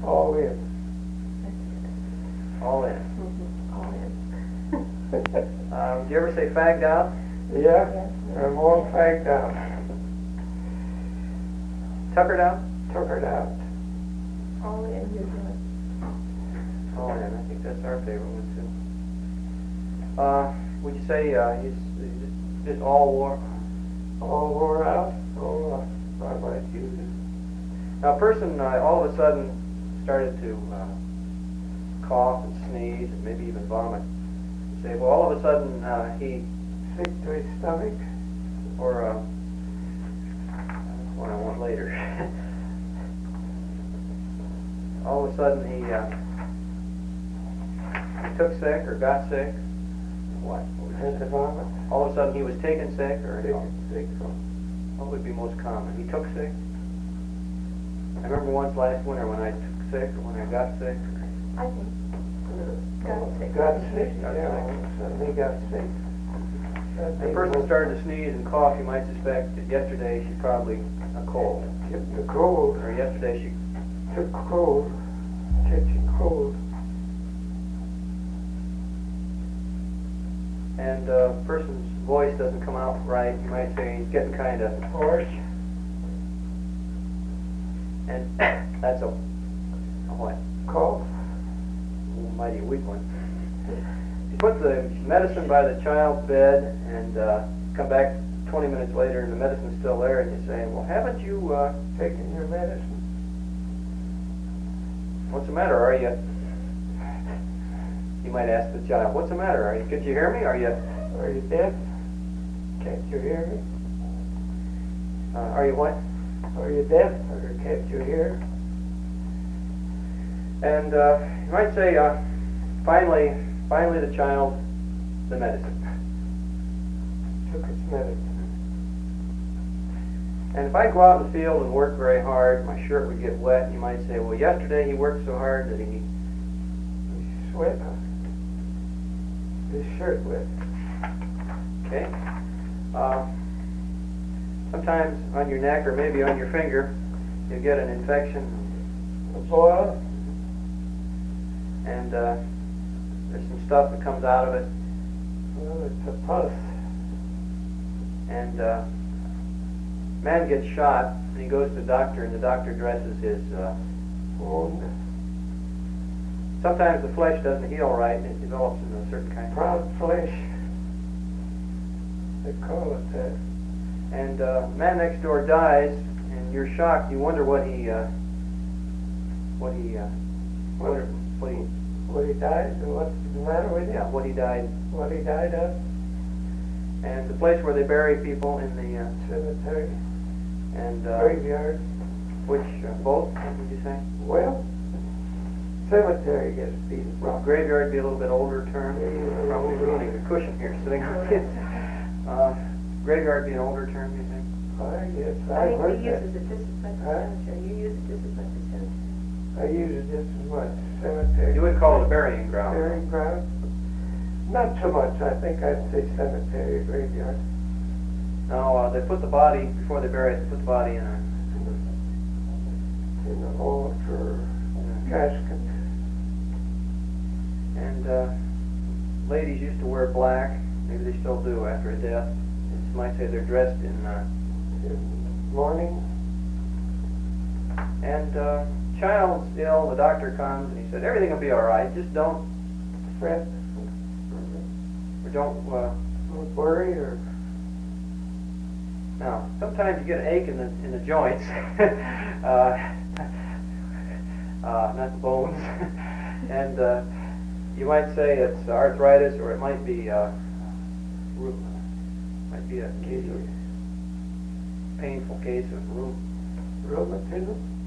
All in. All in. All in. Do you ever say fagged out? Yeah, I'm all fagged out. Tuckered out? Tuckered out. All in usually. All in. I think that's our favorite one too. Would you say he's just all wore? All wore out? Oh, I might use it. Now, a person all of a sudden started to cough and sneeze and maybe even vomit. You say, well, all of a sudden he... Sick to his stomach? Or, that's one I want later. All of a sudden he took sick or got sick. What? Had to vomit? All of a sudden he was taken sick or... Sick. What would be most common? He took sick? I remember once last winter when I took sick or when I got sick. I think. Got sick. Got sick? Got Yeah, sick. suddenly got sick. The person started to sneeze and cough, you might suspect that yesterday she probably a cold. The cold. Or yesterday she... Took cold. Catching cold. And a person's voice doesn't come out right, you might say he's getting kind of Hoarse. And that's a what? Cough. A mighty weak one. You put the medicine by the child's bed and come back 20 minutes later and the medicine's still there and you say, well, haven't you Taking your medicine? what's the matter? Are you... You might ask the child, what's the matter? Could you hear me? Are you deaf? Can't you hear me? are you what? Are you deaf or can't you hear? And you might say, finally the child, the medicine. Took its medicine. And if I go out in the field and work very hard, my shirt would get wet, you might say, well, yesterday he worked so hard that he... He sweat. His shirt wet. Okay? Sometimes on your neck or maybe on your finger, you get an infection. A boil. And there's some stuff that comes out of it. Well, it's a pus. And man gets shot, and he goes to the doctor, and the doctor dresses his Wound. Sometimes the flesh doesn't heal right, and it develops into a certain kind of... Proud flesh. They call it that. And man next door dies, and you're shocked. You wonder what he died and what's the matter with him? Yeah, what he died. What he died of? And the place where they bury people in the Cemetery. and Graveyard. which both? What did you say? Well, cemetery gets beat. Well, graveyard be a little bit older term. Probably ruining the cushion here sitting on it. Graveyard be an older term, you think? I guess I I've think heard we that. use it just as much as Huh? cemetery. You use it just as much as cemetery. I use it just as much. Cemetery. You would call it a burying ground. Burying ground? Not so much. I think I'd say cemetery, graveyard. No, they put the body, before they bury it, they put the body in a... In the vault or casket. And ladies used to wear black. Maybe they still do after a death. You might say they're dressed in... In mourning. And child's ill, the doctor comes, and he said, everything will be all right. Just don't Fret. or don't... Don't worry or... Now, sometimes you get an ache in the joints, not the bones, and you might say it's arthritis, or it might be a case of painful case of Rheumatism.